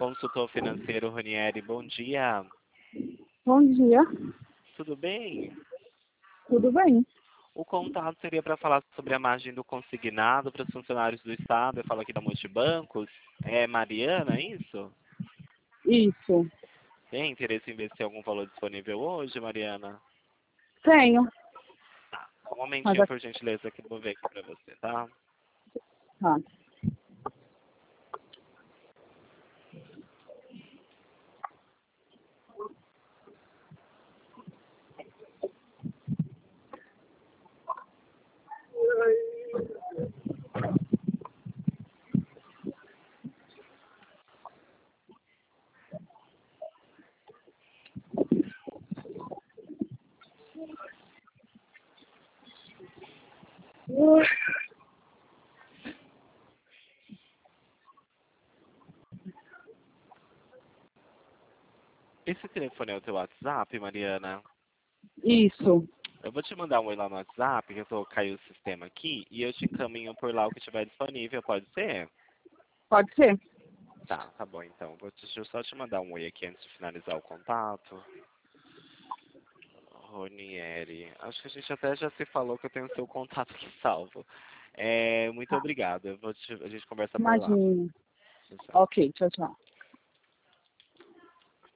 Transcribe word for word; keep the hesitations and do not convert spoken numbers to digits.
Consultor financeiro Ronieri, bom dia. Bom dia, Tudo bem? tudo bem? O contato seria para falar sobre a margem do consignado para os funcionários do Estado. Eu falo aqui da Multibancos. É Mariana, é isso? Isso, Tem interesse em ver se tem algum valor disponível hoje, Mariana? tenho. Tá, um Mas momentinho, a- por gentileza, que eu vou ver aqui para você, tá? tá. Esse telefone é o teu WhatsApp, Mariana? Isso, Eu vou te mandar um oi lá no WhatsApp, que eu tô caiu o sistema aqui, e eu te encaminho por lá o que tiver disponível, pode ser? pode ser. Tá, tá bom então. Vou te- deixa eu só te mandar um oi aqui antes de finalizar o contato. Ronieri. Acho que a gente até já se falou que eu tenho o seu contato aqui salvo. É, muito Tá. obrigado. Eu vou te- a gente conversa por lá. Imagina. Tchau, tchau. Ok, tchau, tchau.